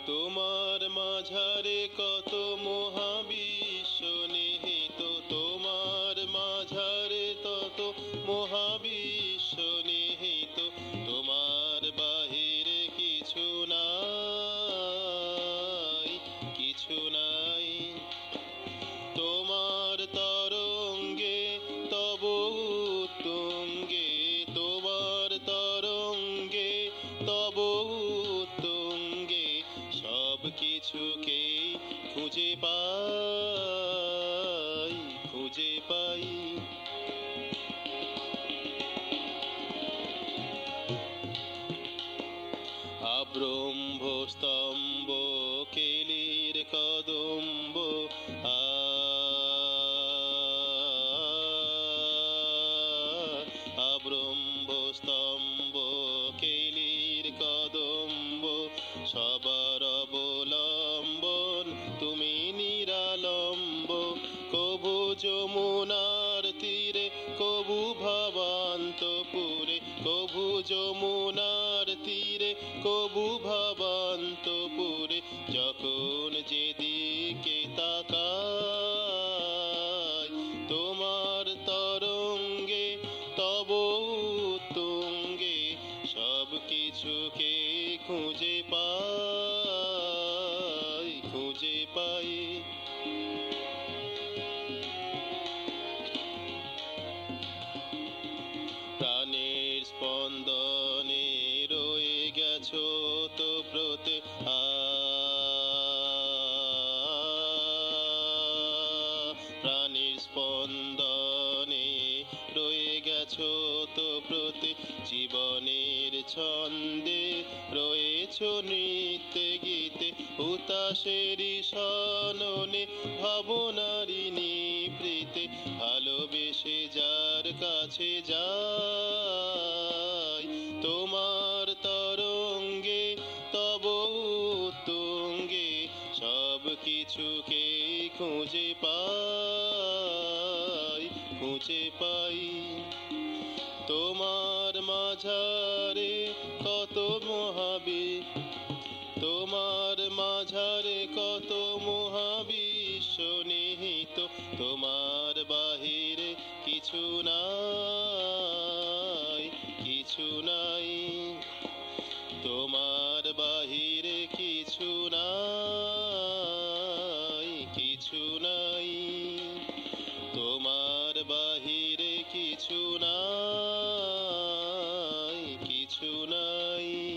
তোমার মাঝারে কত মহাবিশ্ব নিহিত, তোমার মাঝারে তত মহাবিশ্ব নিহিত, তোমার বাহিরে কিছু নাই, কিছু নাই। তোমার তরঙ্গে তব উত্তুঙ্গে, তোমার তরঙ্গে তব উত্তুঙ্গে, সব কিছুকে খুঁজে পাই, খুঁজে পাই। আব্রহ্ম স্তম্ভ কেলির কদম্ব, আব্রহ্ম স্তম্ভ কেলির কদম্ব, সবার অবলম্বন তুমি নিরালম্ব। কবু যমুনার তীরে, কবু ভবান্তপুরে, কবু যমুনার তীরে, কবু ভবান্তপুরে, যখন যেদিকে তাকাই, তোমার তরঙ্গে তব উত্তুঙ্গে, সব কিছুকে খুঁজে পাই, খুঁজে পাই। প্রাণের স্পন্দনে রয়ে গেছো ওতপ্রোতে, প্রাণের স্পন্দনে রয়ে গেছো ওতপ্রোতে, জীবনের ছন্দে রয়েছো নৃত্যে গীতে, হুতাশেরই সননে ভাবনারি নিভৃতে, ভালোবেসে যার কাছে যাই, তোমার তরঙ্গে তব উত্তুঙ্গে, সব কিছুকে খুঁজে পাই, খুঁজে পাই। তোমার মাঝারে কত তোমার মাঝারে কত মহাবিশ্ব নিহিত, তোমার বাহিরে কিছু নাই, কিছু নাই। তোমার বাহিরে কিছু নাই, কিছু নাই। তোমার বাহিরে কিছু নাই, কিছু নাই।